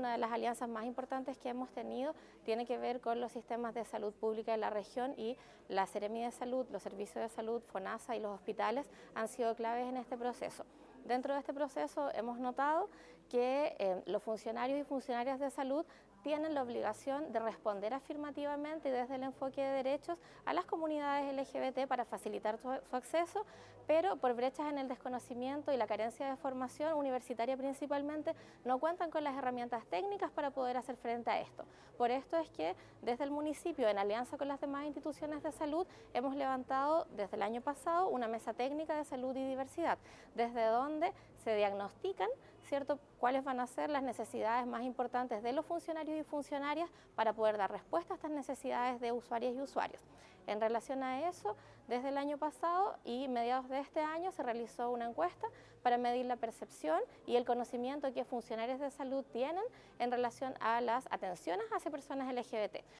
una de las alianzas más importantes que hemos tenido tiene que ver con los sistemas de salud pública de la región y la Seremi de Salud, los servicios de salud, FONASA y los hospitales han sido claves en este proceso. Dentro de este proceso hemos notado que los funcionarios y funcionarias de salud tienen la obligación de responder afirmativamente y desde el enfoque de derechos a las comunidades LGBT para facilitar su acceso, pero por brechas en el desconocimiento y la carencia de formación universitaria principalmente, no cuentan con las herramientas técnicas para poder hacer frente a esto. Por esto es que desde el municipio, en alianza con las demás instituciones de salud, hemos levantado desde el año pasado una mesa técnica de salud y diversidad, desde donde se diagnostican, ¿cierto?, cuáles van a ser las necesidades más importantes de los funcionarios y funcionarias para poder dar respuesta a estas necesidades de usuarias y usuarios. En relación a eso, desde el año pasado y mediados de este año se realizó una encuesta para medir la percepción y el conocimiento que funcionarios de salud tienen en relación a las atenciones hacia personas LGBT.